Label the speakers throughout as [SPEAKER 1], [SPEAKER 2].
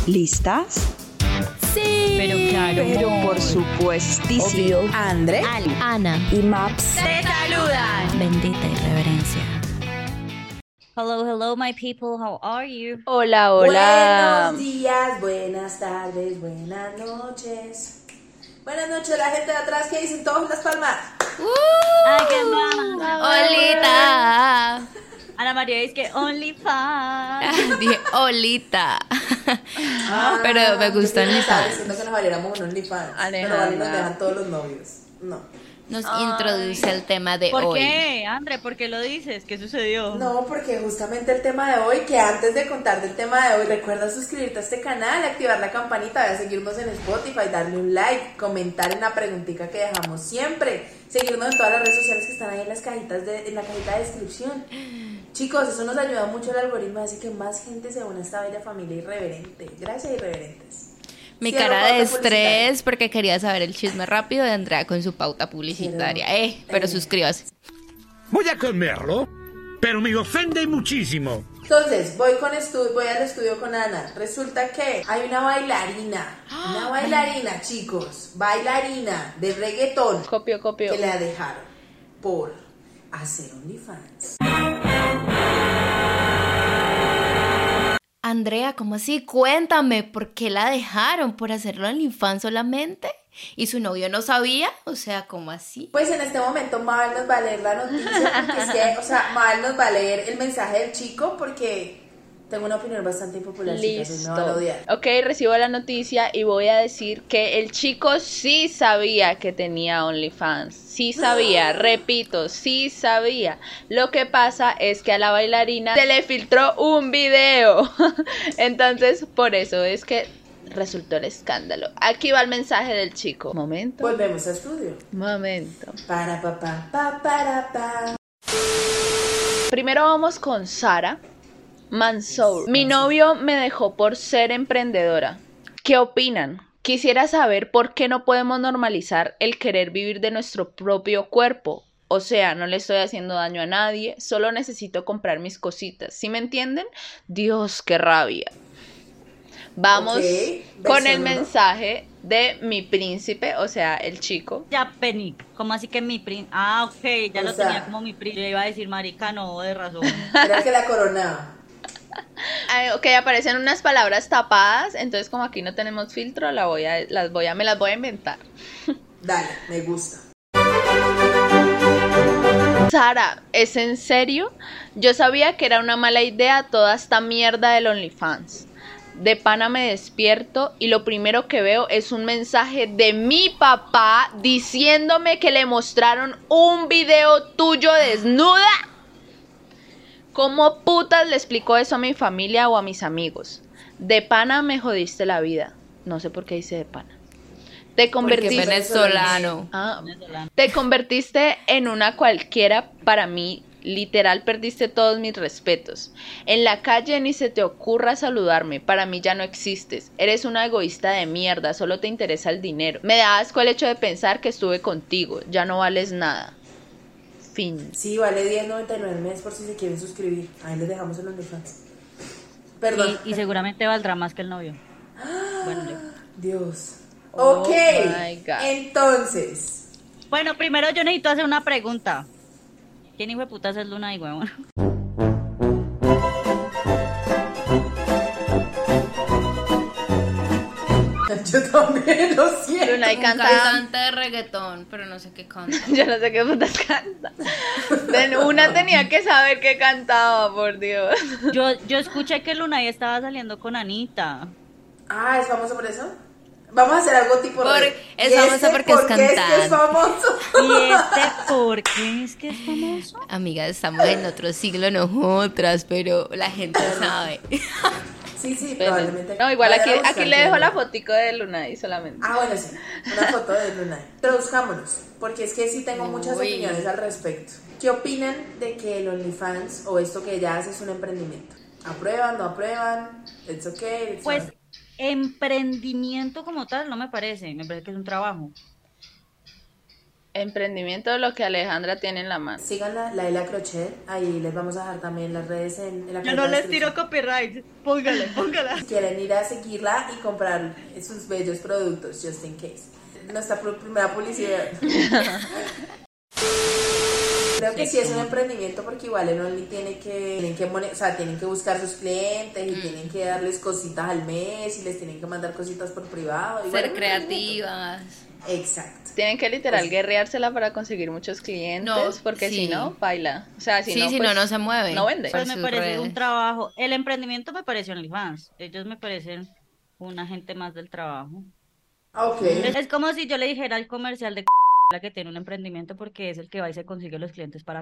[SPEAKER 1] ¿Listas?
[SPEAKER 2] Sí.
[SPEAKER 3] Pero claro.
[SPEAKER 1] Pero por supuestísimo.
[SPEAKER 2] Obvio.
[SPEAKER 1] André,
[SPEAKER 3] Ali,
[SPEAKER 2] Ana
[SPEAKER 1] y Maps.
[SPEAKER 3] te saludan.
[SPEAKER 2] Bendita irreverencia.
[SPEAKER 3] Hello, my people. How are you?
[SPEAKER 2] Hola, hola.
[SPEAKER 4] Buenos días, buenas tardes, buenas noches. Buenas noches, la gente de atrás que dicen todas las palmas.
[SPEAKER 3] Ay, qué mamá.
[SPEAKER 2] Olita.
[SPEAKER 3] Ana María dice que OnlyFans.
[SPEAKER 2] Dije Olita. Pero me gusta
[SPEAKER 4] Estaba
[SPEAKER 2] OnlyFans.
[SPEAKER 4] diciendo que nos valiéramos un OnlyFans. Pero
[SPEAKER 2] Alejandra.
[SPEAKER 4] vale, nos dejan todos los novios. No.
[SPEAKER 2] Nos introduce el tema de
[SPEAKER 3] ¿Por
[SPEAKER 2] hoy.
[SPEAKER 3] qué, André? ¿Por qué lo dices? ¿Qué sucedió?
[SPEAKER 4] No, porque justamente el tema de hoy, que antes de contar del tema de hoy, recuerda suscribirte a este canal, activar la campanita, a seguirnos en Spotify, darle un like, comentar en la preguntita que dejamos siempre, seguirnos en todas las redes sociales que están ahí en las cajitas en la cajita de descripción. Chicos, eso nos ayuda mucho al algoritmo, así que más gente se une a esta bella familia irreverente. Gracias, irreverentes.
[SPEAKER 2] Mi
[SPEAKER 4] Cierro
[SPEAKER 2] cara de
[SPEAKER 4] pauta
[SPEAKER 2] estrés
[SPEAKER 4] publicitaria.
[SPEAKER 2] porque quería saber el chisme rápido de Andrea con su pauta publicitaria. Pero suscríbase.
[SPEAKER 5] Voy a comerlo, pero me ofende muchísimo.
[SPEAKER 4] Entonces, voy al estudio con Ana. Resulta que hay una bailarina, chicos, bailarina de reggaetón
[SPEAKER 2] Copio.
[SPEAKER 4] que la dejaron por hacer OnlyFans.
[SPEAKER 2] Andrea, ¿cómo así? Cuéntame, ¿por qué la dejaron? ¿Por hacerlo en OnlyFans solamente? ¿Y su novio no sabía? O sea, ¿cómo así?
[SPEAKER 4] Pues en este momento Mabel nos va a leer la noticia, porque es que, Mabel nos va a leer el mensaje del chico, porque tengo una opinión bastante impopular, chicas, y me van a odiar.
[SPEAKER 6] Ok, recibo la noticia y voy a decir que el chico sí sabía que tenía OnlyFans. Sí sabía, repito, sí sabía. Lo que pasa es que a la bailarina se le filtró un video. Entonces, por eso es que resultó el escándalo. Aquí va el mensaje del chico. Momento.
[SPEAKER 4] Volvemos a estudio.
[SPEAKER 6] Momento.
[SPEAKER 4] Para pa.
[SPEAKER 6] Primero vamos con Sara Mansour. Mi novio me dejó por ser emprendedora. ¿Qué opinan? Quisiera saber por qué no podemos normalizar el querer vivir de nuestro propio cuerpo. O sea, no le estoy haciendo daño a nadie, solo necesito comprar mis cositas. ¿Sí me entienden? Dios, qué rabia. Vamos con el mensaje de mi príncipe, o sea, el chico.
[SPEAKER 3] Ya, Penny. ¿Cómo así que mi primo? Ah, ok, ya
[SPEAKER 4] O
[SPEAKER 3] lo
[SPEAKER 4] sea,
[SPEAKER 3] tenía como mi primo. Yo iba a decir, marica, no, de razón.
[SPEAKER 4] Era que la coronaba.
[SPEAKER 6] Ok, aparecen unas palabras tapadas, entonces como aquí no tenemos filtro, me las voy a inventar.
[SPEAKER 4] Dale, me gusta.
[SPEAKER 6] Sara, ¿es en serio? Yo sabía que era una mala idea toda esta mierda del OnlyFans. De pana me despierto y lo primero que veo es un mensaje de mi papá diciéndome que le mostraron un video tuyo desnuda. ¿Cómo putas le explico eso a mi familia o a mis amigos? De pana me jodiste la vida. No sé por qué dice de pana. Te convertiste...
[SPEAKER 2] venezolano.
[SPEAKER 6] Te convertiste en una cualquiera para mí. Literal perdiste todos mis respetos. En la calle ni se te ocurra saludarme. Para mí ya no existes. Eres una egoísta de mierda. Solo te interesa el dinero. Me da asco el hecho de pensar que estuve contigo. Ya no vales nada. Fin.
[SPEAKER 4] Sí, vale $10.99 al mes por si se quieren suscribir. Ahí les dejamos el OnlyFans. Perdón.
[SPEAKER 3] Y seguramente valdrá más que el novio. Bueno,
[SPEAKER 4] Dios.
[SPEAKER 6] Oh
[SPEAKER 4] Ok,
[SPEAKER 6] my God.
[SPEAKER 4] entonces.
[SPEAKER 3] Bueno, primero yo necesito hacer una pregunta. ¿Quién hijo de puta es Luna y huevón?
[SPEAKER 4] Yo también lo siento.
[SPEAKER 6] Luna y
[SPEAKER 2] Un
[SPEAKER 6] canta.
[SPEAKER 2] cantante de reggaetón, pero no sé qué canta.
[SPEAKER 6] Yo no sé qué putas canta. Una tenía que saber qué cantaba, por Dios.
[SPEAKER 3] Yo escuché que Lunay estaba saliendo con Anita.
[SPEAKER 4] Ah, ¿es famoso por eso? Vamos a hacer algo tipo
[SPEAKER 2] Es famoso porque es
[SPEAKER 4] ¿por qué es que es
[SPEAKER 2] cantante.
[SPEAKER 4] famoso?
[SPEAKER 3] ¿Y por qué es que es famoso?
[SPEAKER 2] Amiga, estamos en otro siglo nosotras, pero la gente sabe.
[SPEAKER 4] Sí, probablemente.
[SPEAKER 6] No, igual
[SPEAKER 4] Vayan a
[SPEAKER 6] aquí
[SPEAKER 4] buscar
[SPEAKER 6] le dejo
[SPEAKER 4] primero.
[SPEAKER 6] la fotico de Luna ahí solamente.
[SPEAKER 4] Ah, bueno, sí. Una foto de Luna. Traduzcámonos, porque es que sí tengo muchas
[SPEAKER 2] Uy.
[SPEAKER 4] opiniones al respecto. ¿Qué opinan de que el OnlyFans o esto que ella hace es un emprendimiento? ¿Aprueban, no aprueban? ¿It's okay? It's
[SPEAKER 3] Pues
[SPEAKER 4] not?
[SPEAKER 3] emprendimiento como tal no me parece que es un trabajo.
[SPEAKER 6] Emprendimiento de lo que Alejandra tiene en la mano.
[SPEAKER 4] Síganla, la de la crochet, ahí les vamos a dejar también las redes en la
[SPEAKER 3] Yo
[SPEAKER 4] cajita
[SPEAKER 3] no
[SPEAKER 4] de
[SPEAKER 3] les tiro
[SPEAKER 4] descripción.
[SPEAKER 3] copyright. Póngala.
[SPEAKER 4] Si quieren ir a seguirla y comprar sus bellos productos, just in case. Nuestra primera publicidad. Creo que sí es un emprendimiento porque igual en Only tienen que buscar sus clientes y tienen que darles cositas al mes y les tienen que mandar cositas por privado. Igual
[SPEAKER 2] Ser
[SPEAKER 4] es un emprendimiento.
[SPEAKER 2] creativas.
[SPEAKER 4] Exacto.
[SPEAKER 6] Tienen que literal
[SPEAKER 4] Pues-
[SPEAKER 6] guerreársela para conseguir muchos clientes,
[SPEAKER 2] No,
[SPEAKER 6] porque
[SPEAKER 2] sí.
[SPEAKER 6] si no, baila. O sea,
[SPEAKER 2] Si no,
[SPEAKER 6] pues,
[SPEAKER 2] no se mueve.
[SPEAKER 6] no vende.
[SPEAKER 2] Por
[SPEAKER 3] Pues me
[SPEAKER 2] sus
[SPEAKER 3] parece
[SPEAKER 2] redes.
[SPEAKER 3] un trabajo. El emprendimiento me pareció OnlyFans. Ellos me parecen una gente más del trabajo.
[SPEAKER 4] Ok.
[SPEAKER 3] Es como si yo le dijera al comercial de la que tiene un emprendimiento porque es el que va y se consigue los clientes para.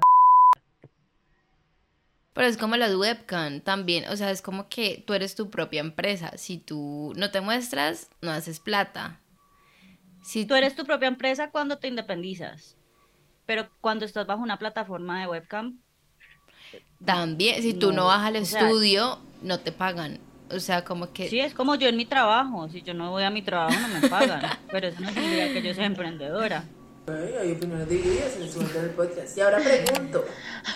[SPEAKER 2] Pero es como las webcam también, o sea, es como que tú eres tu propia empresa. Si tú no te muestras, no haces plata. Si
[SPEAKER 3] Tú eres tu propia empresa cuando te independizas. Pero cuando estás bajo una plataforma de webcam,
[SPEAKER 2] también, si tú no
[SPEAKER 3] No,
[SPEAKER 2] vas al
[SPEAKER 3] o sea-
[SPEAKER 2] estudio, no te pagan. O sea, como que
[SPEAKER 3] sí, es como yo en mi trabajo. Si yo no voy a mi trabajo, no me pagan. Pero eso no significa que yo sea emprendedora.
[SPEAKER 4] Hay opiniones divididas en el segundo del podcast. Y ahora pregunto.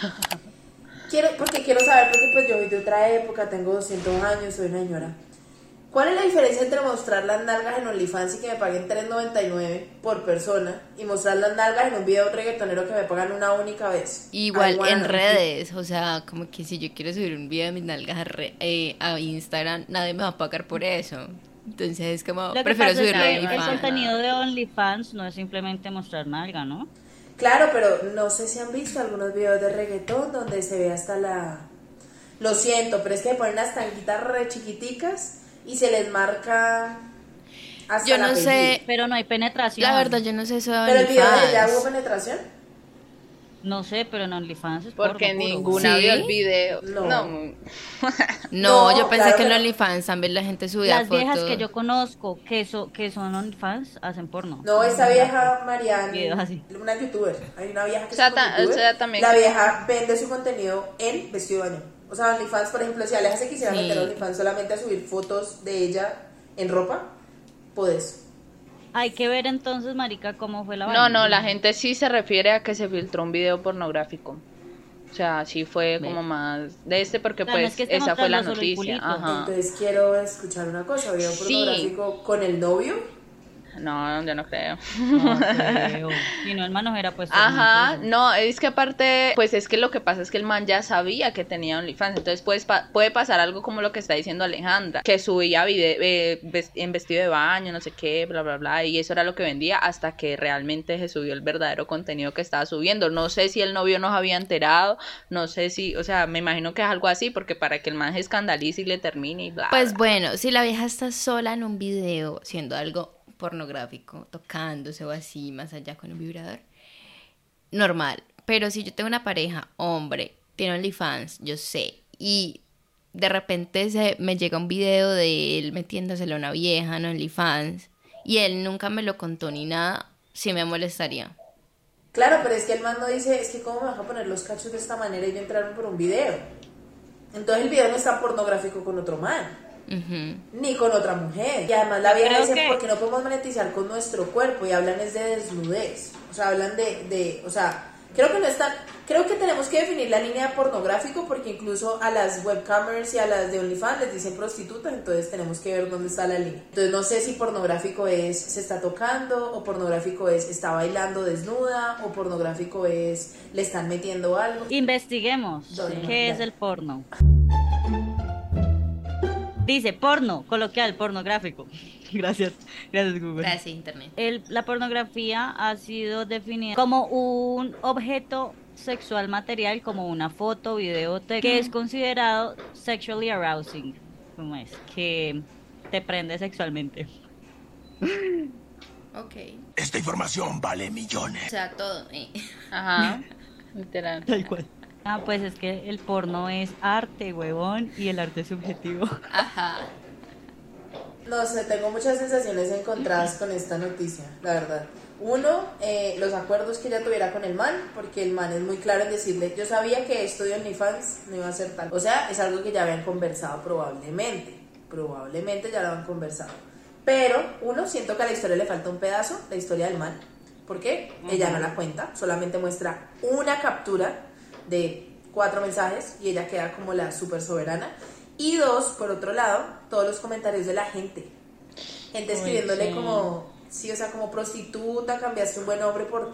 [SPEAKER 4] Porque quiero saber, porque pues yo soy de otra época, tengo 200 años, soy una señora. ¿Cuál es la diferencia entre mostrar las nalgas en OnlyFans y que me paguen $3.99 por persona y mostrar las nalgas en un video de un reggaetonero que me pagan una única vez?
[SPEAKER 2] igual
[SPEAKER 4] I wanna
[SPEAKER 2] en
[SPEAKER 4] know.
[SPEAKER 2] redes, o sea, como que si yo quiero subir un video de mis nalgas a Instagram, nadie me va a pagar por eso. Entonces es como,
[SPEAKER 3] Lo que
[SPEAKER 2] prefiero
[SPEAKER 3] pasa es
[SPEAKER 2] subirlo a
[SPEAKER 3] que el
[SPEAKER 2] OnlyFans.
[SPEAKER 3] contenido de OnlyFans no es simplemente mostrar nalga, ¿no?
[SPEAKER 4] Claro, pero no sé si han visto algunos videos de reggaetón donde se ve hasta la... Lo siento, pero es que ponen las tanguitas re chiquiticas y se les marca hasta
[SPEAKER 2] Yo
[SPEAKER 4] la
[SPEAKER 2] no
[SPEAKER 4] pelvis.
[SPEAKER 2] sé,
[SPEAKER 3] Pero no hay penetración.
[SPEAKER 2] la verdad yo no sé eso de
[SPEAKER 4] Pero el video de ella hubo
[SPEAKER 2] OnlyFans.
[SPEAKER 4] penetración.
[SPEAKER 3] No sé, pero en OnlyFans es
[SPEAKER 6] Porque
[SPEAKER 3] porno puro.
[SPEAKER 6] ninguna
[SPEAKER 2] ¿Sí?
[SPEAKER 6] vio el video.
[SPEAKER 4] No.
[SPEAKER 6] No.
[SPEAKER 2] No,
[SPEAKER 4] No,
[SPEAKER 2] yo pensé
[SPEAKER 4] claro
[SPEAKER 2] que en
[SPEAKER 4] que no.
[SPEAKER 2] OnlyFans también la gente subía
[SPEAKER 3] Las
[SPEAKER 2] fotos.
[SPEAKER 3] viejas que yo conozco que son OnlyFans hacen porno.
[SPEAKER 4] No, esa vieja Marianne,
[SPEAKER 3] Videos así.
[SPEAKER 4] una youtuber. Hay una vieja que
[SPEAKER 6] O sea,
[SPEAKER 4] es como youtuber.
[SPEAKER 6] o sea, también
[SPEAKER 4] La
[SPEAKER 6] que-
[SPEAKER 4] vieja vende su contenido en vestido de baño. O sea, OnlyFans, por ejemplo, si Aleja se quisiera
[SPEAKER 2] Sí.
[SPEAKER 4] meter a OnlyFans solamente a subir fotos de ella en ropa, puedes.
[SPEAKER 3] Hay que ver entonces, marica, cómo fue la
[SPEAKER 6] No,
[SPEAKER 3] vaina.
[SPEAKER 6] no, la gente sí se refiere a que se filtró un video pornográfico. O sea, sí fue como más de porque
[SPEAKER 3] Claro, no
[SPEAKER 6] pues
[SPEAKER 3] es que esté
[SPEAKER 6] esa fue la
[SPEAKER 3] mostrando solo el
[SPEAKER 6] noticia.
[SPEAKER 3] culito.
[SPEAKER 6] Ajá.
[SPEAKER 4] Entonces quiero escuchar una cosa, video
[SPEAKER 6] Sí.
[SPEAKER 4] pornográfico con el novio.
[SPEAKER 6] No, yo no creo.
[SPEAKER 3] No creo. Y no, el mano era pues.
[SPEAKER 6] Ajá, no, es que aparte, pues es que lo que pasa es que el man ya sabía que tenía OnlyFans, entonces puede pasar algo como lo que está diciendo Alejandra, que subía video en vestido de baño, no sé qué, bla, bla, bla, y eso era lo que vendía hasta que realmente se subió el verdadero contenido que estaba subiendo. No sé si el novio nos había enterado, no sé si, o sea, me imagino que es algo así, porque para que el man se escandalice y le termine y bla.
[SPEAKER 2] Pues
[SPEAKER 6] bla.
[SPEAKER 2] bueno, si la vieja está sola en un video haciendo algo pornográfico, tocándose o así, más allá con un vibrador, normal. Pero si yo tengo una pareja, hombre, tiene OnlyFans, yo sé, y de repente me llega un video de él metiéndoselo a una vieja en OnlyFans y él nunca me lo contó ni nada, sí me molestaría.
[SPEAKER 4] Claro, pero es que el man no dice, es que cómo me vas a poner los cachos de esta manera y yo entrarme por un video. Entonces el video no está pornográfico con otro man.
[SPEAKER 2] Ujú.
[SPEAKER 4] Ni con otra mujer. Y además la vieja
[SPEAKER 3] Creo
[SPEAKER 4] dice,
[SPEAKER 3] que-
[SPEAKER 4] ¿por qué no podemos monetizar con nuestro cuerpo? Y hablan es de desnudez. O sea, hablan o sea, creo que no están, creo que tenemos que definir la línea de pornográfico porque incluso a las webcamers y a las de OnlyFans les dicen prostitutas, entonces tenemos que ver dónde está la línea. Entonces no sé si pornográfico es se está tocando, o pornográfico es está bailando desnuda, o pornográfico es le están metiendo algo.
[SPEAKER 3] Investiguemos
[SPEAKER 4] Dale,
[SPEAKER 3] qué
[SPEAKER 4] dale.
[SPEAKER 3] es el porno. Dice porno, coloquial, pornográfico. Gracias Google.
[SPEAKER 2] Gracias, internet.
[SPEAKER 3] La pornografía ha sido definida como un objeto sexual material, como una foto, video, texto, que es considerado sexually arousing, ¿cómo es? Que te prende sexualmente.
[SPEAKER 2] Ok.
[SPEAKER 5] Esta información vale
[SPEAKER 2] O
[SPEAKER 5] millones.
[SPEAKER 2] sea, todo.
[SPEAKER 6] Ajá, literal.
[SPEAKER 3] Tal cual. Ah, pues es que el porno es arte, huevón, y el arte es subjetivo.
[SPEAKER 2] Ajá.
[SPEAKER 4] No sé, tengo muchas sensaciones encontradas con esta noticia, la verdad. Uno, los acuerdos que ella tuviera con el man, porque el man es muy claro en decirle, yo sabía que esto de OnlyFans no iba a ser tal. O sea, es algo que ya habían conversado probablemente ya lo habían conversado. Pero, uno, siento que a la historia le falta un pedazo, la historia del man. ¿Por qué? Ella no la cuenta, solamente muestra una captura de 4 mensajes y ella queda como la súper soberana. Y 2, por otro lado, todos los comentarios de la gente. Gente escribiéndole como, sí, o sea, como prostituta, cambiaste un buen hombre por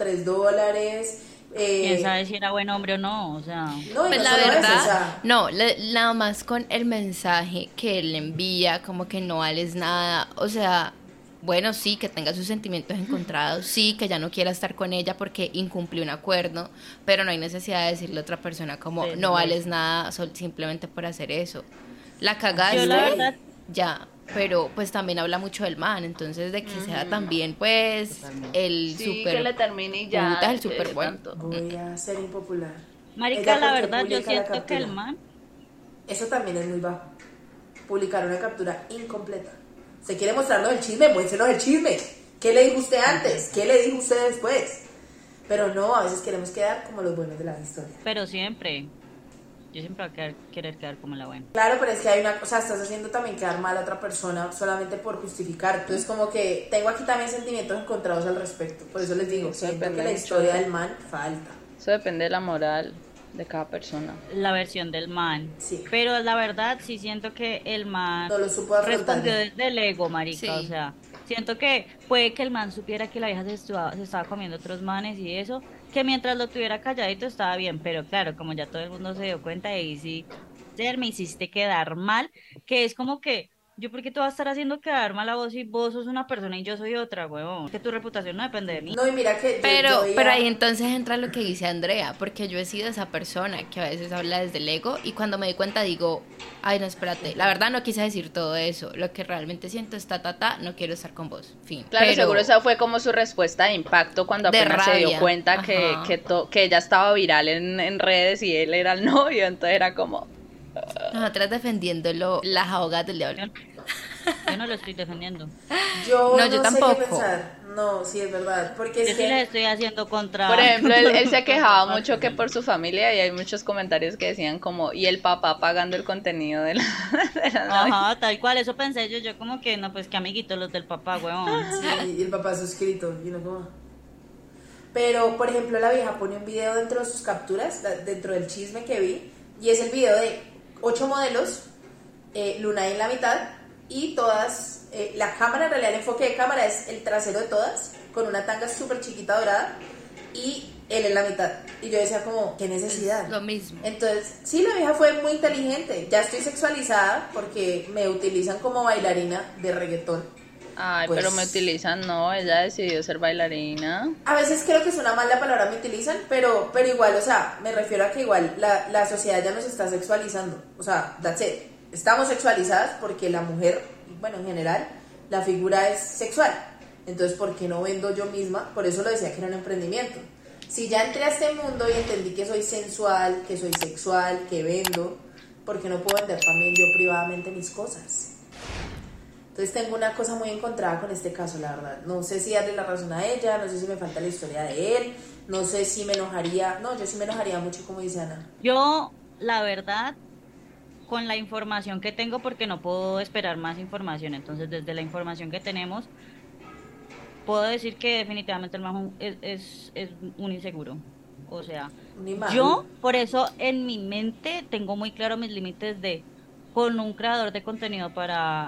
[SPEAKER 4] $3.
[SPEAKER 3] ¿Quién sabe si era buen hombre o no? O sea,
[SPEAKER 4] No, y
[SPEAKER 2] Pues
[SPEAKER 4] no
[SPEAKER 2] la
[SPEAKER 4] solo eso,
[SPEAKER 2] verdad,
[SPEAKER 4] o sea,
[SPEAKER 2] no, nada más con el mensaje que él le envía, como que no vales nada, o sea, bueno, sí, que tenga sus sentimientos encontrados, sí, que ya no quiera estar con ella porque incumplió un acuerdo, pero no hay necesidad de decirle a otra persona como
[SPEAKER 3] Sí,
[SPEAKER 2] no
[SPEAKER 3] sí.
[SPEAKER 2] vales nada simplemente por hacer eso. La cagaste,
[SPEAKER 3] yo la verdad,
[SPEAKER 2] ya, pero pues también habla mucho del man, entonces de que sea también pues el
[SPEAKER 6] Sí,
[SPEAKER 2] súper
[SPEAKER 6] que le termine y ya.
[SPEAKER 2] puta, el
[SPEAKER 6] que
[SPEAKER 2] súper bueno.
[SPEAKER 6] tanto.
[SPEAKER 4] voy a ser impopular.
[SPEAKER 3] marica,
[SPEAKER 4] Ella,
[SPEAKER 3] la
[SPEAKER 4] ¿por qué
[SPEAKER 3] verdad, yo
[SPEAKER 4] publica la
[SPEAKER 3] siento que el
[SPEAKER 4] captura?
[SPEAKER 3] man,
[SPEAKER 4] Eso también es muy bajo. Publicar una captura incompleta. ¿Se quiere mostrarnos el chisme? Muéstrenos el chisme. ¿Qué le dijo usted antes? ¿Qué le dijo usted después? Pero no, a veces queremos quedar como los buenos de las historias.
[SPEAKER 3] pero siempre, yo siempre voy a querer quedar como la buena.
[SPEAKER 4] Claro, pero es que hay una cosa, estás haciendo también quedar mal a otra persona solamente por justificar. Entonces, como que tengo aquí también sentimientos encontrados al respecto. Por eso les digo,
[SPEAKER 6] Eso
[SPEAKER 4] siento
[SPEAKER 6] depende
[SPEAKER 4] que la
[SPEAKER 6] mucho
[SPEAKER 4] historia
[SPEAKER 6] de-
[SPEAKER 4] del man falta.
[SPEAKER 6] Eso depende de la moral de cada persona.
[SPEAKER 3] La versión del man.
[SPEAKER 4] Sí.
[SPEAKER 3] Pero la verdad sí siento que el man
[SPEAKER 4] No lo supo afrontar.
[SPEAKER 3] respondió desde el ego, marica.
[SPEAKER 2] Sí.
[SPEAKER 3] O sea, siento que puede que el man supiera que la vieja se estaba comiendo otros manes y eso, que mientras lo tuviera calladito estaba bien, pero claro, como ya todo el mundo se dio cuenta, ahí sí, me hiciste quedar mal, que es como que, yo por qué te vas a estar haciendo quedar mal a vos si vos sos una persona y yo soy otra, huevón, que tu reputación no depende de mí.
[SPEAKER 4] No, y mira que yo
[SPEAKER 2] Pero
[SPEAKER 4] veía-
[SPEAKER 2] ahí entonces entra lo que dice Andrea, porque yo he sido esa persona que a veces habla desde el ego y cuando me doy cuenta digo, ay no, espérate, la verdad no quise decir todo eso, lo que realmente siento es no quiero estar con vos, fin.
[SPEAKER 6] Claro,
[SPEAKER 2] Pero
[SPEAKER 6] seguro esa fue como su respuesta de impacto cuando
[SPEAKER 2] De
[SPEAKER 6] apenas se dio
[SPEAKER 2] rabia.
[SPEAKER 6] cuenta
[SPEAKER 2] Ajá.
[SPEAKER 6] que ella estaba viral en redes y él era el novio, entonces era como...
[SPEAKER 2] nosotras defendiéndolo, las ahogadas del diablo.
[SPEAKER 3] Yo no lo estoy defendiendo.
[SPEAKER 4] Yo
[SPEAKER 2] No, yo
[SPEAKER 4] sé
[SPEAKER 2] tampoco.
[SPEAKER 4] qué pensar. No, sí, es verdad. Porque
[SPEAKER 3] Yo
[SPEAKER 4] es
[SPEAKER 3] sí les
[SPEAKER 4] que...
[SPEAKER 3] estoy haciendo contra...
[SPEAKER 6] Por ejemplo, él se quejaba
[SPEAKER 3] contra-
[SPEAKER 6] mucho que por su familia y hay muchos comentarios que decían como, y el papá pagando el contenido de de la novia.
[SPEAKER 3] Ajá, tal cual, eso pensé yo como que, no, pues que amiguitos los del papá, huevón.
[SPEAKER 4] Sí, y el papá suscrito, y uno como... Pero, por ejemplo, la vieja pone un video dentro de sus capturas, dentro del chisme que vi, y es el video de 8 modelos, Luna en la mitad, y todas, la cámara, en realidad el enfoque de cámara es el trasero de todas, con una tanga súper chiquita dorada, y él en la mitad. Y yo decía como, ¿qué necesidad?
[SPEAKER 2] Es lo mismo.
[SPEAKER 4] Entonces, sí, la vieja fue muy inteligente. Ya estoy sexualizada porque me utilizan como bailarina de reggaetón.
[SPEAKER 6] Ay,
[SPEAKER 4] Pues-
[SPEAKER 6] pero me utilizan, no, ella decidió ser bailarina.
[SPEAKER 4] A veces creo que suena mal la palabra me utilizan, pero igual, o sea, me refiero a que igual la sociedad ya nos está sexualizando. O sea, that's it. Estamos sexualizadas porque la mujer, bueno, en general, la figura es sexual. Entonces, ¿por qué no vendo yo misma? Por eso lo decía que era un emprendimiento. Si ya entré a este mundo y entendí que soy sensual, que soy sexual, que vendo, ¿por qué no puedo vender también yo privadamente mis cosas? Entonces tengo una cosa muy encontrada con este caso, la verdad. No sé si darle la razón a ella, no sé si me falta la historia de él, no sé si me enojaría. No, yo sí me enojaría mucho, como dice Ana.
[SPEAKER 3] Yo, la verdad, con la información que tengo, porque no puedo esperar más información, entonces desde la información que tenemos, puedo decir que definitivamente el man es un inseguro. O sea,
[SPEAKER 4] Un imán.
[SPEAKER 3] yo por eso en mi mente tengo muy claro mis límites de con un creador de contenido para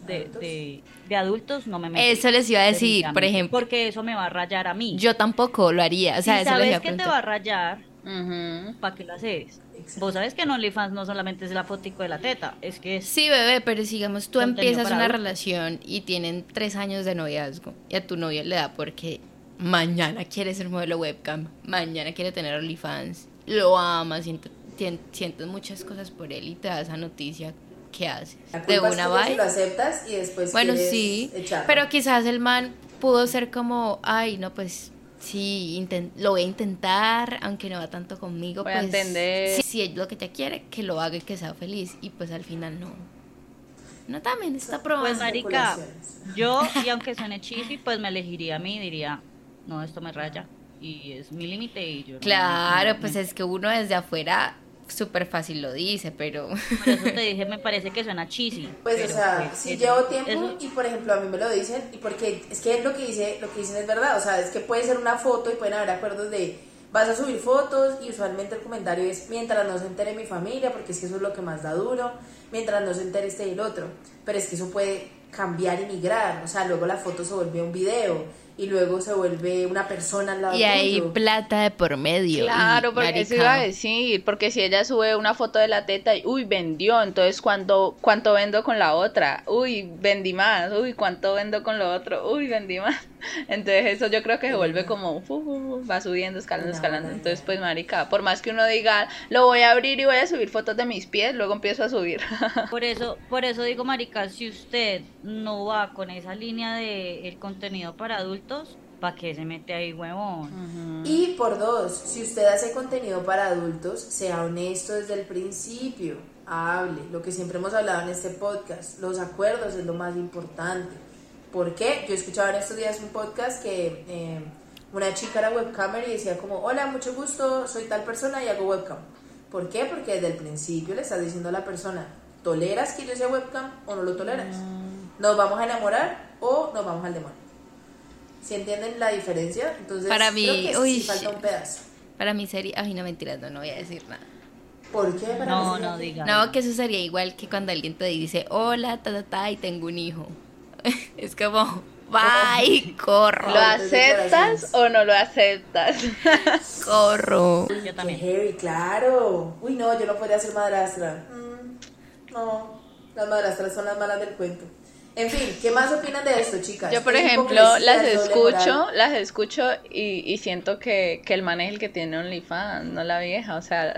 [SPEAKER 3] de adultos no me meto.
[SPEAKER 2] Eso les iba a decir, por
[SPEAKER 3] definitivamente,
[SPEAKER 2] ejemplo.
[SPEAKER 3] porque eso me va a rayar a mí.
[SPEAKER 2] Yo tampoco lo haría, o sea,
[SPEAKER 3] si
[SPEAKER 2] eso les iba
[SPEAKER 3] sabes
[SPEAKER 2] a
[SPEAKER 3] que te
[SPEAKER 2] preguntar.
[SPEAKER 3] va a rayar,
[SPEAKER 6] Ujú.
[SPEAKER 3] ¿para qué lo haces?
[SPEAKER 4] Exacto.
[SPEAKER 3] Vos sabes que en OnlyFans no solamente es la fotico de la teta, es que es
[SPEAKER 2] Sí, bebé, pero sigamos, tú
[SPEAKER 3] Contenido
[SPEAKER 2] empiezas
[SPEAKER 3] para
[SPEAKER 2] una
[SPEAKER 3] adultos.
[SPEAKER 2] relación y tienen 3 años de noviazgo y a tu novio le da porque mañana quiere ser modelo webcam, mañana quiere tener OnlyFans, lo amas, sientes muchas cosas por él y te da esa noticia, ¿qué haces?
[SPEAKER 4] La
[SPEAKER 2] De
[SPEAKER 4] culpa es
[SPEAKER 2] una
[SPEAKER 4] tuya si
[SPEAKER 2] bye.
[SPEAKER 4] lo aceptas y después
[SPEAKER 2] Bueno,
[SPEAKER 4] quieres
[SPEAKER 2] sí,
[SPEAKER 4] echarlo.
[SPEAKER 2] pero quizás el man pudo ser como, ay, no, pues sí, lo voy a intentar, aunque no va tanto conmigo,
[SPEAKER 6] Voy a
[SPEAKER 2] pues
[SPEAKER 6] entender.
[SPEAKER 2] si es lo que ella quiere, que lo haga y que sea feliz, y pues al final no. No, también está probando.
[SPEAKER 3] pues marica,
[SPEAKER 4] especulaciones.
[SPEAKER 3] yo y aunque suene cheesy, pues me elegiría a mí, diría, no, esto me raya y es mi límite y yo no-
[SPEAKER 2] Claro,
[SPEAKER 3] no-
[SPEAKER 2] pues es que uno desde afuera súper fácil lo dice, pero...
[SPEAKER 3] Por eso te dije, me parece que suena cheesy.
[SPEAKER 4] Pues,
[SPEAKER 3] pero
[SPEAKER 4] o sea,
[SPEAKER 3] pues,
[SPEAKER 4] si
[SPEAKER 3] eso-
[SPEAKER 4] llevo tiempo
[SPEAKER 3] eso-
[SPEAKER 4] y, por ejemplo, a mí me lo dicen, y porque es que lo que dicen es verdad, o sea, es que puede ser una foto y pueden haber acuerdos de, vas a subir fotos, y usualmente el comentario es, mientras no se entere mi familia, porque es que eso es lo que más da duro, mientras no se entere este y el otro, pero es que eso puede cambiar y migrar, o sea, luego la foto se vuelve un video, y luego se vuelve una persona al lado
[SPEAKER 2] Y hay
[SPEAKER 4] tuyo.
[SPEAKER 2] plata de por medio.
[SPEAKER 6] Claro,
[SPEAKER 2] y,
[SPEAKER 6] porque eso
[SPEAKER 2] marica,
[SPEAKER 6] iba a decir, porque si ella sube una foto de la teta y, uy, vendió, entonces ¿cuánto vendo con la otra? Uy, vendí más, uy, ¿cuánto vendo con lo otro? Uy, vendí más. Entonces eso yo creo que se vuelve como, va subiendo, escalando,
[SPEAKER 4] Una
[SPEAKER 6] escalando.
[SPEAKER 4] buena
[SPEAKER 6] Entonces,
[SPEAKER 4] idea.
[SPEAKER 6] pues, marica, por más que uno diga, lo voy a abrir y voy a subir fotos de mis pies, luego empiezo a subir.
[SPEAKER 3] Por eso digo, marica, si usted no va con esa línea de el contenido para adultos, ¿para qué se mete ahí, huevón?
[SPEAKER 4] Y por dos, si usted hace contenido para adultos, sea honesto desde el principio, hable, lo que siempre hemos hablado en este podcast, los acuerdos es lo más importante. ¿Por qué? Yo escuchaba en estos días un podcast que una chica era webcamer y decía como, hola, mucho gusto, soy tal persona y hago webcam. ¿Por qué? Porque desde el principio le estás diciendo a la persona, ¿toleras que yo sea webcam o no lo toleras? ¿Nos vamos a enamorar o nos vamos al demonio? ¿Sí entienden la diferencia? Entonces,
[SPEAKER 2] Para mí,
[SPEAKER 4] creo que
[SPEAKER 2] uy,
[SPEAKER 4] sí falta un pedazo.
[SPEAKER 2] Para mí sería... Ay, no, mentiras, no voy a decir nada.
[SPEAKER 4] ¿Por qué? Para
[SPEAKER 3] No,
[SPEAKER 4] mí
[SPEAKER 3] no
[SPEAKER 4] sería-
[SPEAKER 3] diga.
[SPEAKER 2] No, que eso sería igual que cuando alguien te dice, hola, y tengo un hijo. Es como, bye, corro,
[SPEAKER 6] ¿Lo aceptas o no lo aceptas?
[SPEAKER 2] corro.
[SPEAKER 3] Yo
[SPEAKER 4] Qué
[SPEAKER 3] también.
[SPEAKER 4] heavy, claro. Uy, no, yo no podría ser madrastra. No, las madrastras son las malas del cuento. En fin, ¿qué más opinan de esto, chicas?
[SPEAKER 6] Yo, por
[SPEAKER 4] ¿Es
[SPEAKER 6] ejemplo,
[SPEAKER 4] hipocresía,
[SPEAKER 6] las
[SPEAKER 4] es doble moral?
[SPEAKER 6] escucho y siento que el man es el que tiene OnlyFans, no la vieja, o sea,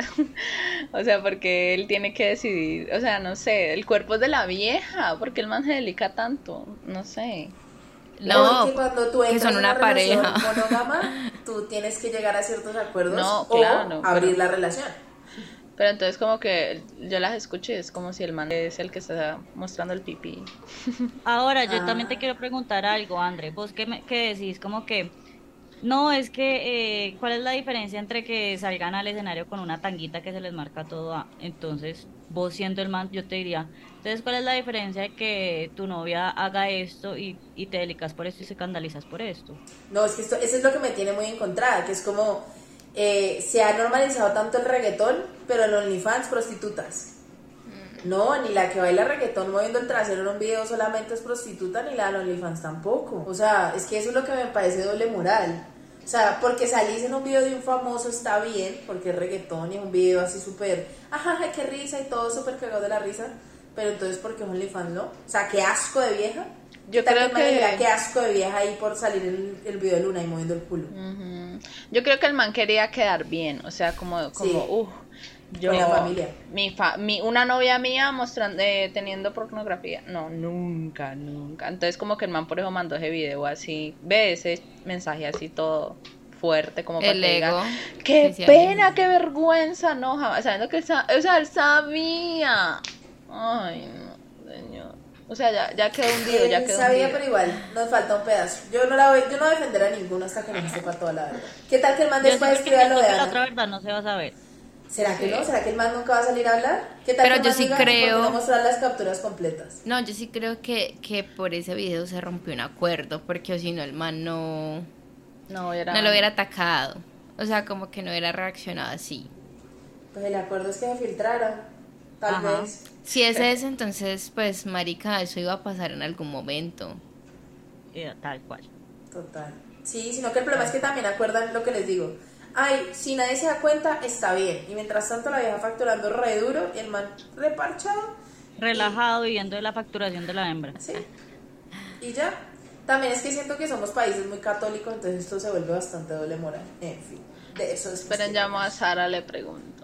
[SPEAKER 6] porque él tiene que decidir, o sea, no sé, el cuerpo es de la vieja, porque el man se dedica tanto, no sé.
[SPEAKER 2] No,
[SPEAKER 4] Porque cuando tú
[SPEAKER 2] que
[SPEAKER 4] entras
[SPEAKER 2] son
[SPEAKER 4] en
[SPEAKER 2] una
[SPEAKER 4] relación
[SPEAKER 2] pareja.
[SPEAKER 4] monógama, tú tienes que llegar a ciertos acuerdos
[SPEAKER 6] No,
[SPEAKER 4] o
[SPEAKER 6] claro,
[SPEAKER 4] abrir
[SPEAKER 6] pero-
[SPEAKER 4] la relación.
[SPEAKER 6] Pero entonces como que yo las escucho y es como si el man es el que está mostrando el pipí.
[SPEAKER 3] Ahora, yo
[SPEAKER 4] Ah.
[SPEAKER 3] también te quiero preguntar algo, André. Vos qué decís, como que, no, es que, ¿cuál es la diferencia entre que salgan al escenario con una tanguita que se les marca todo? Entonces, vos siendo el man, yo te diría, entonces, ¿cuál es la diferencia de que tu novia haga esto y te delicas por esto y se escandalizas por esto?
[SPEAKER 4] No, es que eso es lo que me tiene muy encontrada, que es como se ha normalizado tanto el reggaetón, pero en OnlyFans prostitutas. No, ni la que baila reggaetón moviendo el trasero en un video solamente es prostituta, ni la de OnlyFans tampoco. O sea, es que eso es lo que me parece doble moral. O sea, porque salís en un video de un famoso está bien, porque es reggaetón y es un video así súper, ajá, qué risa y todo súper cagado de la risa, pero entonces, ¿por qué OnlyFans no? O sea, qué asco de vieja.
[SPEAKER 6] Yo
[SPEAKER 4] Tal
[SPEAKER 6] creo
[SPEAKER 4] el man
[SPEAKER 6] que-
[SPEAKER 4] diga, qué asco de vieja ahí por salir en el video de Luna y moviendo el culo.
[SPEAKER 6] Yo creo que el man quería quedar bien, o sea, como
[SPEAKER 4] Sí.
[SPEAKER 6] yo,
[SPEAKER 4] Con la familia.
[SPEAKER 6] una novia mía mostrando, teniendo pornografía, no, nunca. Entonces como que el man por eso mandó ese video así, ve ese mensaje así todo fuerte, como para
[SPEAKER 2] El
[SPEAKER 6] que diga,
[SPEAKER 2] ego.
[SPEAKER 6] qué
[SPEAKER 2] Sí, sí,
[SPEAKER 6] pena,
[SPEAKER 2] amigo.
[SPEAKER 6] qué vergüenza, no, jamás, sabiendo que él sabía, ay, no, señor, o sea, ya quedó hundido, ya quedó
[SPEAKER 4] Sabía,
[SPEAKER 6] hundido.
[SPEAKER 4] pero igual, nos falta un pedazo. Yo no voy a defender a ninguno hasta que no se sepa toda la verdad. ¿Qué tal que el man
[SPEAKER 3] Yo
[SPEAKER 4] después
[SPEAKER 3] siento que
[SPEAKER 4] escriba lo de
[SPEAKER 3] siento que la otra
[SPEAKER 4] Ana?
[SPEAKER 3] verdad no se va a saber.
[SPEAKER 4] ¿Será que no? ¿Será que el man nunca va a salir a hablar? ¿Qué tal
[SPEAKER 2] Pero
[SPEAKER 4] que el
[SPEAKER 2] yo
[SPEAKER 4] man
[SPEAKER 2] sí
[SPEAKER 4] diga, "¿Por qué
[SPEAKER 2] creo-
[SPEAKER 4] no mostrar las capturas completas?
[SPEAKER 2] No, yo sí creo que por ese video se rompió un acuerdo, porque o si no el man no lo hubiera atacado. O sea, como que no hubiera reaccionado así.
[SPEAKER 4] Pues el acuerdo es que se filtrara. Tal
[SPEAKER 3] Ajá.
[SPEAKER 4] vez.
[SPEAKER 2] Si es ese, entonces, pues, marica, eso iba a pasar en algún momento.
[SPEAKER 3] Tal cual.
[SPEAKER 4] Total. Sí, sino que el problema es que también acuerdan lo que les digo. Ay, si nadie se da cuenta, está bien. Y mientras tanto la vieja facturando re duro y el man reparchado.
[SPEAKER 3] Relajado viviendo de la facturación de la hembra.
[SPEAKER 4] Sí. Y ya. También es que siento que somos países muy católicos, entonces esto se vuelve bastante doble moral. En fin, de eso es.
[SPEAKER 6] Esperen, llamo a Sara, le pregunto.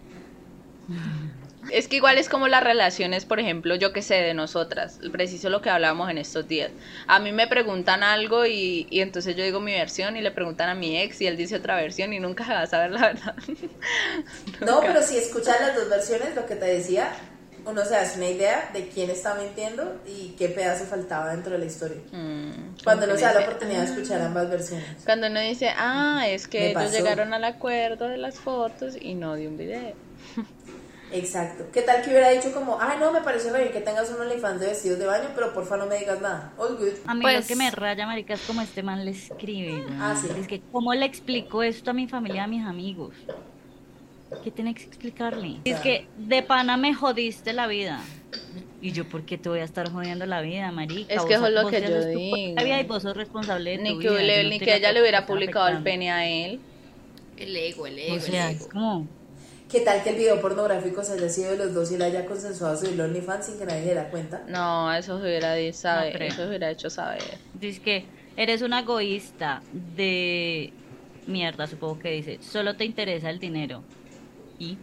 [SPEAKER 6] Es que igual es como las relaciones, por ejemplo, yo que sé, de nosotras, preciso lo que hablábamos en estos días. A mí me preguntan algo y entonces yo digo mi versión y le preguntan a mi ex y él dice otra versión y nunca va a saber la verdad.
[SPEAKER 4] No, pero si escuchas las dos versiones, lo que te decía, uno se hace una idea de quién está mintiendo y qué pedazo faltaba dentro de la historia. Cuando uno se da la oportunidad de escuchar ambas versiones.
[SPEAKER 6] Cuando uno dice, es
[SPEAKER 4] Me
[SPEAKER 6] que ellos
[SPEAKER 4] pasó.
[SPEAKER 6] llegaron al acuerdo de las fotos y no de un video.
[SPEAKER 4] Exacto. ¿Qué tal que hubiera dicho como, ay no, me parece re bien que tengas un OnlyFans de vestidos de baño, pero porfa no me digas nada? All good.
[SPEAKER 3] A mí
[SPEAKER 2] Pues-
[SPEAKER 3] lo que me raya, marica, es como este man le escribe. ¿No?
[SPEAKER 4] Ah, sí.
[SPEAKER 3] Es que, ¿cómo le explico esto a mi familia, a mis amigos? ¿Qué tiene que explicarle? Es que de pana me jodiste la vida. Y yo, ¿por qué te voy a estar jodiendo la vida, marica?
[SPEAKER 6] Es que eso es lo
[SPEAKER 3] vos
[SPEAKER 6] que
[SPEAKER 3] te
[SPEAKER 6] yo
[SPEAKER 3] haces tu
[SPEAKER 6] digo.
[SPEAKER 3] propia vida y vos sos responsable de tu
[SPEAKER 6] Ni que,
[SPEAKER 3] vida. yo no
[SPEAKER 6] ni
[SPEAKER 3] te
[SPEAKER 6] que
[SPEAKER 3] la
[SPEAKER 6] ella le
[SPEAKER 3] puedo
[SPEAKER 6] hubiera
[SPEAKER 3] estar
[SPEAKER 6] publicado el
[SPEAKER 3] afectando.
[SPEAKER 6] pene a él.
[SPEAKER 2] El ego,
[SPEAKER 3] O sea,
[SPEAKER 2] el
[SPEAKER 3] es
[SPEAKER 2] ego.
[SPEAKER 3] como...
[SPEAKER 4] ¿Qué tal que el video pornográfico se haya sido de los dos y él haya consensuado subir el OnlyFans sin que nadie se diera cuenta?
[SPEAKER 6] No, eso se hubiera dicho saber,
[SPEAKER 3] No creo.
[SPEAKER 6] eso se hubiera hecho saber.
[SPEAKER 3] Dice que eres una egoísta de mierda, supongo que dice. Solo te interesa el dinero. ¿Y?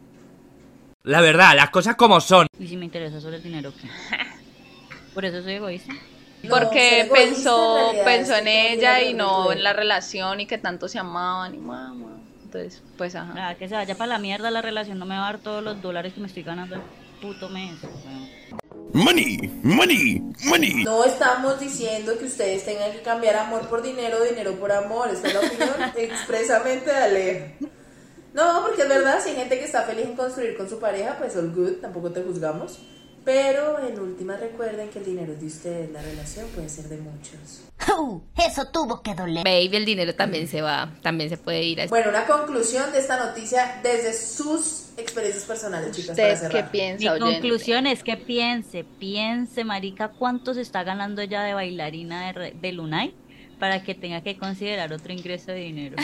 [SPEAKER 5] La verdad, las cosas como son.
[SPEAKER 3] ¿Y si me interesa solo el dinero, qué? ¿Por eso soy egoísta?
[SPEAKER 4] No,
[SPEAKER 6] Porque
[SPEAKER 4] ser egoísta
[SPEAKER 6] pensó
[SPEAKER 4] en realidad
[SPEAKER 6] pensó
[SPEAKER 4] es
[SPEAKER 6] en
[SPEAKER 4] que todo
[SPEAKER 6] ella
[SPEAKER 4] tiene
[SPEAKER 6] y
[SPEAKER 4] que
[SPEAKER 6] no
[SPEAKER 4] ver.
[SPEAKER 6] en la relación y que tanto se amaban y mamá. Entonces, pues ajá.
[SPEAKER 3] Nada, que se vaya para la mierda la relación, no me va a dar todos los dólares que me estoy ganando el puto mes. weón.
[SPEAKER 5] Money, money, money.
[SPEAKER 4] No estamos diciendo que ustedes tengan que cambiar amor por dinero, dinero por amor. Esta es la opinión expresamente de Aleja. No, porque es verdad, si hay gente que está feliz en construir con su pareja, pues all good, tampoco te juzgamos. Pero en última recuerden que el dinero es de ustedes, la relación puede ser de muchos.
[SPEAKER 1] Eso tuvo que doler.
[SPEAKER 2] Baby, el dinero también se va, también se puede ir a...
[SPEAKER 4] Bueno, una conclusión de esta noticia desde sus experiencias personales, chicas, para
[SPEAKER 6] ¿Usted qué
[SPEAKER 4] cerrar.
[SPEAKER 3] Mi
[SPEAKER 6] piensa, oyente?
[SPEAKER 3] conclusión es que piense, marica, cuánto se está ganando ella de bailarina de Lunay para que tenga que considerar otro ingreso de dinero.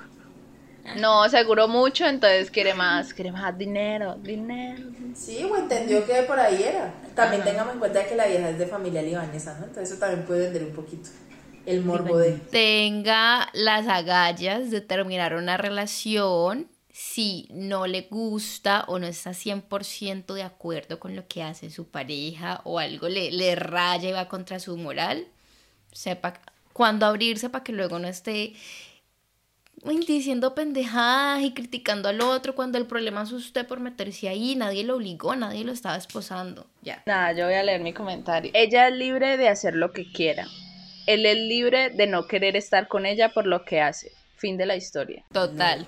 [SPEAKER 6] No, seguro mucho, entonces quiere más dinero.
[SPEAKER 4] Sí, o entendió que por ahí era. También tengamos en cuenta que la vieja es de familia libanesa, ¿no? Entonces eso también puede vender un poquito el morbo de...
[SPEAKER 2] Tenga las agallas de terminar una relación si no le gusta o no está 100% de acuerdo con lo que hace su pareja o algo le raya y va contra su moral. Sepa cuándo abrirse para que luego no esté diciendo pendejadas y criticando al otro cuando el problema es usted por meterse ahí. Nadie lo obligó, nadie lo estaba esposando. Ya.
[SPEAKER 6] Nada, yo voy a leer mi comentario. Ella es libre de hacer lo que quiera. Él es libre de no querer estar con ella por lo que hace. Fin de la historia.
[SPEAKER 2] Total.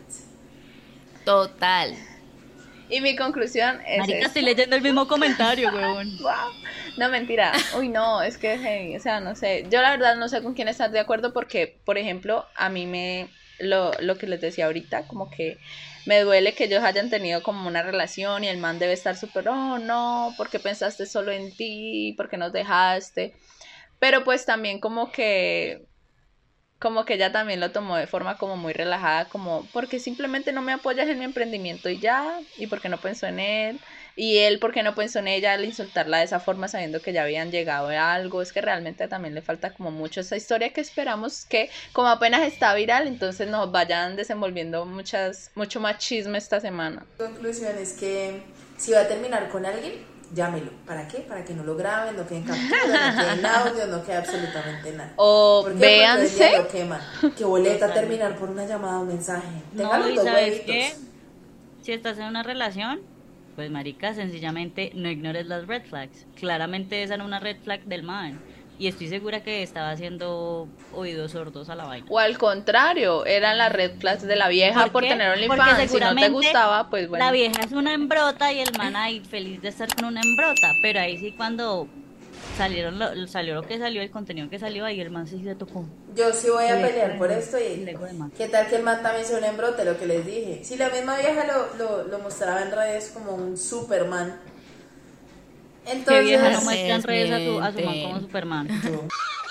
[SPEAKER 2] Total.
[SPEAKER 6] Y mi conclusión es
[SPEAKER 3] Marica,
[SPEAKER 6] esta.
[SPEAKER 3] estoy leyendo el mismo comentario, weón.
[SPEAKER 6] Wow. No, mentira. Uy, no, es que, hey, o sea, no sé. Yo la verdad no sé con quién estar de acuerdo porque, por ejemplo, a mí lo que les decía ahorita, como que me duele que ellos hayan tenido como una relación y el man debe estar súper, oh, no, porque pensaste solo en ti, porque nos dejaste. Pero pues también como que ella también lo tomó de forma como muy relajada, como porque simplemente no me apoyas en mi emprendimiento y ya, y porque no pensó en él, y él porque no pensó en ella al insultarla de esa forma sabiendo que ya habían llegado a algo. Es que realmente también le falta como mucho esa historia que esperamos que como apenas está viral, entonces nos vayan desenvolviendo mucho más chisme esta semana.
[SPEAKER 4] Conclusión es que si va a terminar con alguien, llámelo. ¿Para qué? Para que no lo graben, no queden capturas, no queden audios, no quede absolutamente nada.
[SPEAKER 6] O
[SPEAKER 4] ¿Por qué? Porque hoy en
[SPEAKER 6] véanse.
[SPEAKER 4] día lo queman. Qué boleta terminar por una llamada o un mensaje. Tengan
[SPEAKER 3] No,
[SPEAKER 4] los
[SPEAKER 3] y
[SPEAKER 4] dos
[SPEAKER 3] ¿sabes
[SPEAKER 4] huevitos.
[SPEAKER 3] qué? Si estás en una relación, pues marica, sencillamente no ignores las red flags. Claramente esa era una red flag del man. Y estoy segura que estaba haciendo oídos sordos a la vaina.
[SPEAKER 6] O al contrario, eran las red flags de la vieja por
[SPEAKER 3] qué?
[SPEAKER 6] tener
[SPEAKER 3] Porque
[SPEAKER 6] OnlyFans. Si no te
[SPEAKER 3] seguramente
[SPEAKER 6] gustaba, pues bueno.
[SPEAKER 3] La vieja es una embrota y el man ahí feliz de estar con una embrota. Pero ahí sí cuando salió lo que salió, el contenido que salió, ahí el man sí se tocó.
[SPEAKER 4] Yo sí voy a
[SPEAKER 3] Le
[SPEAKER 4] pelear
[SPEAKER 3] creo,
[SPEAKER 4] por esto y
[SPEAKER 3] le creo, man.
[SPEAKER 4] qué tal que el man también sea un embrote, lo que les dije. Si la misma vieja lo mostraba en redes como un Superman.
[SPEAKER 3] Que
[SPEAKER 4] Entonces,
[SPEAKER 3] vieja no muestra en redes a su man
[SPEAKER 2] Desmienten.
[SPEAKER 3] como Superman.
[SPEAKER 4] yo-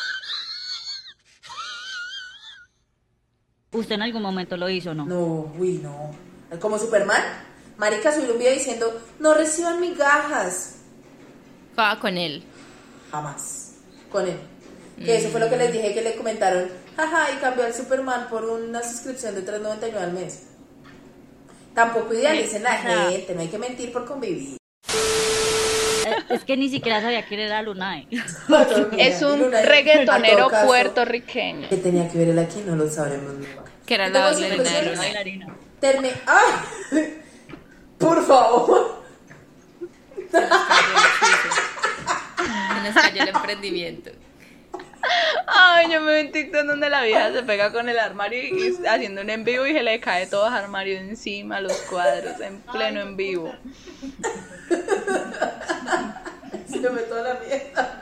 [SPEAKER 3] ¿Usted en algún momento lo hizo o no?
[SPEAKER 4] no, uy, no. Como Superman, marica, subir un video diciendo, no reciban migajas.
[SPEAKER 2] Va con él.
[SPEAKER 4] Jamás. Con él. Que eso fue lo que les dije que le comentaron. Jaja, y cambió al Superman por una suscripción de $3.99 al mes. Tampoco idealicen la
[SPEAKER 3] Ajá.
[SPEAKER 4] gente, no hay que mentir por convivir.
[SPEAKER 3] Es que ni siquiera sabía quién era Lunay.
[SPEAKER 6] Es un
[SPEAKER 4] Luna, a
[SPEAKER 6] reggaetonero
[SPEAKER 4] todo caso,
[SPEAKER 6] puertorriqueño.
[SPEAKER 4] ¿qué tenía que ver él aquí? No lo sabremos nunca.
[SPEAKER 2] Que era
[SPEAKER 4] ¿Y
[SPEAKER 2] la
[SPEAKER 4] tengo
[SPEAKER 2] bailarina de
[SPEAKER 4] conclusiones?
[SPEAKER 2] Luna.
[SPEAKER 3] Bailarina.
[SPEAKER 4] ¡Ay! Por favor.
[SPEAKER 2] Se nos cayó el emprendimiento.
[SPEAKER 6] Ay, yo me vi en TikTok donde la vieja se pega con el armario y haciendo un en vivo y se le cae todo el armario encima, los cuadros, en pleno en vivo.
[SPEAKER 4] Se me meto la mierda.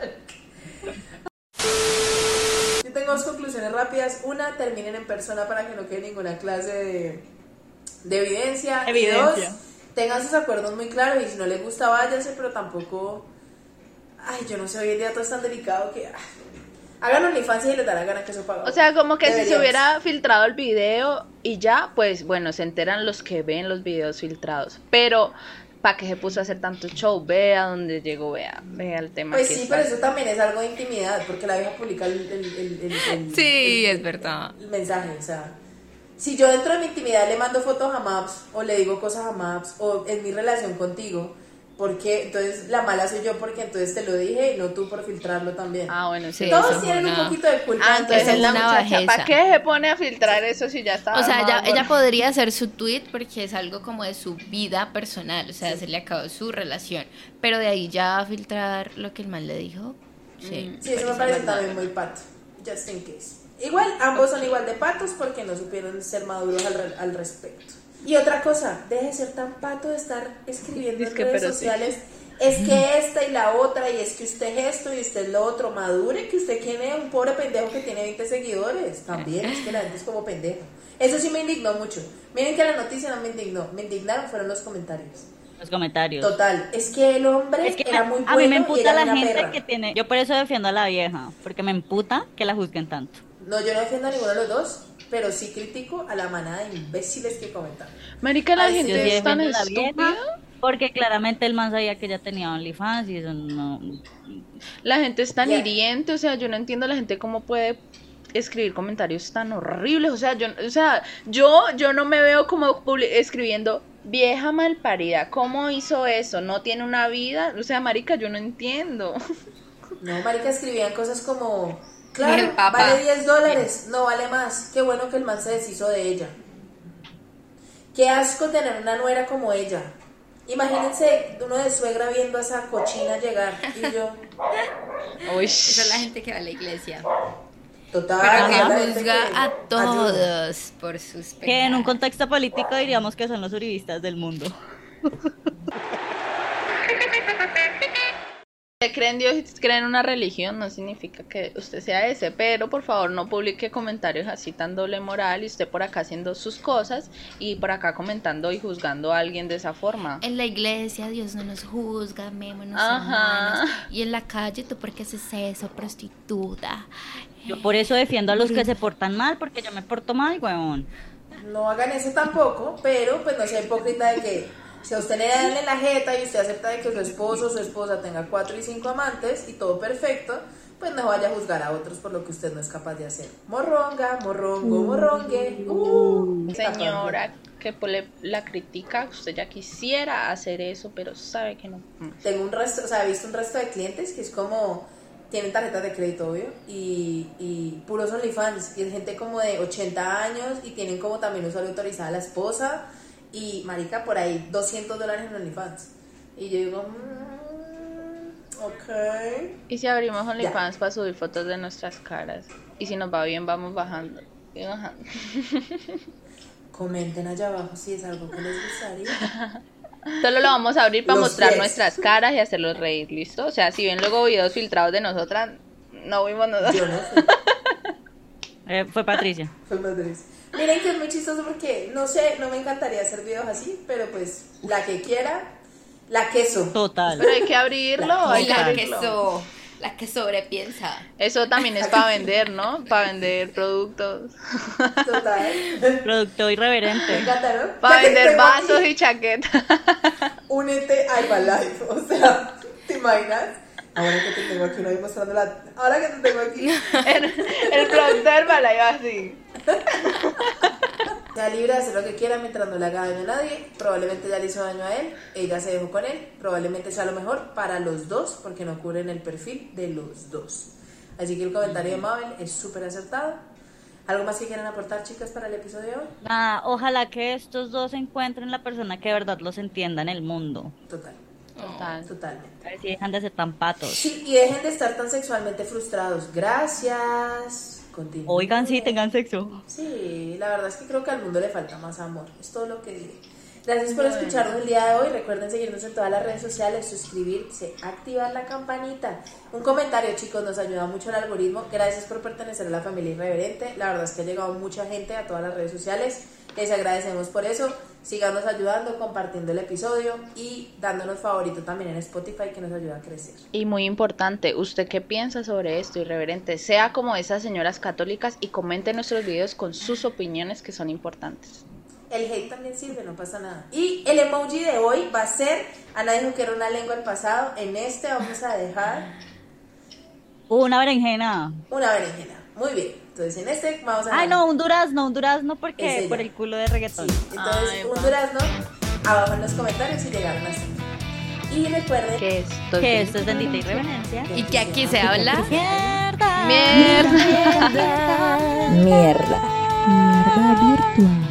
[SPEAKER 4] Yo tengo dos conclusiones rápidas. Una, terminen en persona para que no quede ninguna clase de evidencia. Y dos, tengan sus acuerdos muy claros y si no les gusta váyanse, pero tampoco... Ay, yo no sé, hoy en día todo es tan delicado que... Hagan OnlyFans y les dará gana que eso paga.
[SPEAKER 6] O sea, como que si se
[SPEAKER 4] Deberíamos.
[SPEAKER 6] hubiera filtrado el video y ya, pues bueno, se enteran los que ven los videos filtrados. Pero, ¿para qué se puso a hacer tanto show? Vea dónde llegó, vea el tema.
[SPEAKER 4] Pues
[SPEAKER 6] que
[SPEAKER 4] sí,
[SPEAKER 6] está.
[SPEAKER 4] pero eso también es algo de intimidad, porque la vieja publica
[SPEAKER 2] Sí, es verdad.
[SPEAKER 4] el mensaje, o sea, si yo dentro de mi intimidad le mando fotos a Maps, o le digo cosas a Maps, o en mi relación contigo, porque entonces la mala soy yo, porque entonces te lo dije, y no tú por filtrarlo también.
[SPEAKER 6] Ah, bueno, sí.
[SPEAKER 4] Todos
[SPEAKER 2] eso es
[SPEAKER 4] tienen un
[SPEAKER 2] una-
[SPEAKER 4] poquito de culpa.
[SPEAKER 6] Ah, entonces
[SPEAKER 2] Esa es
[SPEAKER 6] la
[SPEAKER 2] una
[SPEAKER 6] muchacha,
[SPEAKER 2] bajeza.
[SPEAKER 6] ¿para qué se pone a filtrar eso si ya estaba?
[SPEAKER 2] O sea,
[SPEAKER 6] armado?
[SPEAKER 2] ella podría hacer su tweet porque es algo como de su vida personal, o sea, se le acabó su relación, pero de ahí ya a filtrar lo que el man le dijo, sí.
[SPEAKER 4] Sí, eso me parece también muy pato, just in case. Igual, ambos son igual de patos porque no supieron ser maduros al respecto. Y otra cosa, deje de ser tan pato de estar escribiendo en
[SPEAKER 6] que
[SPEAKER 4] redes
[SPEAKER 6] pero sí.
[SPEAKER 4] sociales. Es que esta y la otra, y es que usted es esto y usted es lo otro. Madure, que usted tiene un pobre pendejo que tiene 20 seguidores. También, es que la gente es como pendejo. Eso sí me indignó mucho. Miren que la noticia no me indignó. Me indignaron fueron los comentarios.
[SPEAKER 3] Los comentarios.
[SPEAKER 4] Total, es que el hombre
[SPEAKER 3] Es que
[SPEAKER 4] era muy bueno
[SPEAKER 3] a mí me
[SPEAKER 4] y
[SPEAKER 3] emputa
[SPEAKER 4] ella
[SPEAKER 3] la
[SPEAKER 4] una
[SPEAKER 3] gente
[SPEAKER 4] perra.
[SPEAKER 3] que tiene. Yo por eso defiendo a la vieja, porque me emputa que la juzguen tanto.
[SPEAKER 4] No, yo no defiendo a ninguno de los dos, pero sí critico a la manada de imbéciles que comentan.
[SPEAKER 6] Marica, la
[SPEAKER 4] Ay,
[SPEAKER 6] gente
[SPEAKER 3] Yo sí
[SPEAKER 6] es tan
[SPEAKER 3] defiendo a la vieja,
[SPEAKER 6] estúpida.
[SPEAKER 3] porque claramente el man sabía que ella tenía OnlyFans y eso no.
[SPEAKER 6] La gente es tan
[SPEAKER 4] Ya.
[SPEAKER 6] hiriente, o sea, yo no entiendo la gente cómo puede escribir comentarios tan horribles, o sea, yo no me veo como escribiendo vieja malparida, ¿cómo hizo eso? ¿No tiene una vida? O sea, marica, yo no entiendo.
[SPEAKER 4] No, marica, escribían cosas como,
[SPEAKER 2] El
[SPEAKER 4] claro,
[SPEAKER 2] papá.
[SPEAKER 4] vale $10, no vale más. Qué bueno que el man se deshizo de ella. Qué asco tener una nuera como ella. Imagínense uno de suegra viendo a esa cochina llegar y yo,
[SPEAKER 6] Uy.
[SPEAKER 2] Esa es la gente que va a la iglesia,
[SPEAKER 4] total.
[SPEAKER 2] pero que
[SPEAKER 4] es la gente
[SPEAKER 2] juzga
[SPEAKER 4] que
[SPEAKER 2] a
[SPEAKER 4] ayuda.
[SPEAKER 2] todos por sus
[SPEAKER 3] Que en un
[SPEAKER 2] pecados.
[SPEAKER 3] contexto político diríamos que son los uribistas del mundo.
[SPEAKER 6] Usted cree en Dios y cree en una religión, no significa que usted sea ese, pero por favor no publique comentarios así tan doble moral y usted por acá haciendo sus cosas y por acá comentando y juzgando a alguien de esa forma.
[SPEAKER 2] En la iglesia Dios no nos juzga, amémonos
[SPEAKER 6] Ajá.
[SPEAKER 2] hermanos. Y en la calle tú porque haces eso, prostituta.
[SPEAKER 3] Yo por eso defiendo a los que se portan mal, porque yo me porto mal, huevón.
[SPEAKER 4] No hagan eso tampoco, pero pues no sea hipócrita de que si a usted le dan en la jeta y usted acepta de que su esposo o su esposa tenga 4 y 5 amantes y todo perfecto, pues no vaya a juzgar a otros por lo que usted no es capaz de hacer. Morronga, morrongo, morrongue.
[SPEAKER 6] Señora que la critica, usted ya quisiera hacer eso, pero sabe que no.
[SPEAKER 4] Tengo un resto, o sea, he visto un resto de clientes que es como, tienen tarjetas de crédito, obvio, y puros OnlyFans, y es gente como de 80 años, y tienen como también usuario autorizada a la esposa, y marica, por ahí, $200 en OnlyFans. Y yo digo, ok.
[SPEAKER 6] ¿Y si abrimos OnlyFans para subir fotos de nuestras caras? Y si nos va bien, vamos bajando y bajando.
[SPEAKER 4] Comenten allá abajo si es algo que les gustaría.
[SPEAKER 6] Solo lo vamos a abrir para
[SPEAKER 4] Los
[SPEAKER 6] mostrar
[SPEAKER 4] pies.
[SPEAKER 6] nuestras caras y hacerlos reír, ¿listo? O sea, si ven luego videos filtrados de nosotras, no vimos
[SPEAKER 4] Yo
[SPEAKER 6] nosotros.
[SPEAKER 4] no sé.
[SPEAKER 3] Fue Patricia.
[SPEAKER 4] Fue Madrid. Miren que es muy chistoso porque, no sé, no me encantaría hacer videos así, pero pues, la que quiera, la queso.
[SPEAKER 3] Total.
[SPEAKER 6] Pero hay que abrirlo, hay
[SPEAKER 2] Y
[SPEAKER 6] que
[SPEAKER 2] la que,
[SPEAKER 6] abrirlo.
[SPEAKER 2] la que sobrepiensa.
[SPEAKER 6] Eso también es para vender, ¿no? Para vender productos.
[SPEAKER 4] Total.
[SPEAKER 3] Producto
[SPEAKER 4] Me
[SPEAKER 3] irreverente.
[SPEAKER 4] encanta, ¿no?
[SPEAKER 6] Para
[SPEAKER 4] Ya que
[SPEAKER 6] vender
[SPEAKER 4] tengo aquí,
[SPEAKER 6] vasos y chaquetas.
[SPEAKER 4] únete a Herbalife, o sea, ¿te imaginas? Ahora que te tengo aquí, no voy mostrando la... Ahora que te tengo aquí,
[SPEAKER 6] El producto de Herbalife así.
[SPEAKER 4] sea libre de hacer lo que quiera mientras no le haga daño a nadie. Probablemente ya le hizo daño a él, ella se dejó con él. Probablemente sea lo mejor para los dos, porque no cubren el perfil de los dos. Así que el comentario de Mabel es súper acertado. ¿Algo más que quieran aportar, chicas, para el episodio de hoy?
[SPEAKER 3] Nada, ojalá que estos dos encuentren la persona que de verdad los entienda en el mundo.
[SPEAKER 4] Total.
[SPEAKER 6] Total.
[SPEAKER 4] Totalmente.
[SPEAKER 3] A ver si dejan de ser tan patos.
[SPEAKER 4] Sí, y dejen de estar tan sexualmente frustrados. Gracias. Continúen.
[SPEAKER 3] Oigan, sí, tengan sexo.
[SPEAKER 4] Sí, la verdad es que creo que al mundo le falta más amor. Es todo lo que digo. Gracias por escucharnos el día de hoy. Recuerden seguirnos en todas las redes sociales, suscribirse, activar la campanita. Un comentario, chicos, nos ayuda mucho el algoritmo. Gracias por pertenecer a la familia irreverente. La verdad es que ha llegado mucha gente a todas las redes sociales. Les agradecemos por eso. Síganos ayudando, compartiendo el episodio y dándonos favorito también en Spotify, que nos ayuda a crecer.
[SPEAKER 6] Y muy importante, ¿usted qué piensa sobre esto, irreverente? Sea como esas señoras católicas y comente nuestros videos con sus opiniones, que son importantes.
[SPEAKER 4] El hate también sirve, no pasa nada. Y el emoji de hoy va a ser, Ana dijo que era una lengua del pasado, en este vamos a dejar
[SPEAKER 3] Una berenjena.
[SPEAKER 4] una berenjena. Muy bien, entonces en este vamos a dejar...
[SPEAKER 3] Ay, no, un durazno porque
[SPEAKER 4] Ese
[SPEAKER 3] por
[SPEAKER 4] ya.
[SPEAKER 3] el culo de reggaetón.
[SPEAKER 4] Sí, entonces
[SPEAKER 6] Ay,
[SPEAKER 4] un
[SPEAKER 6] va.
[SPEAKER 4] durazno abajo en los comentarios si llegaron hasta aquí. Y recuerden
[SPEAKER 6] Que esto es
[SPEAKER 3] Que esto es bendita irreverencia.
[SPEAKER 2] Y que aquí se habla.
[SPEAKER 3] ¡Mierda!
[SPEAKER 6] Mierda.
[SPEAKER 7] Mierda. Mierda virtual.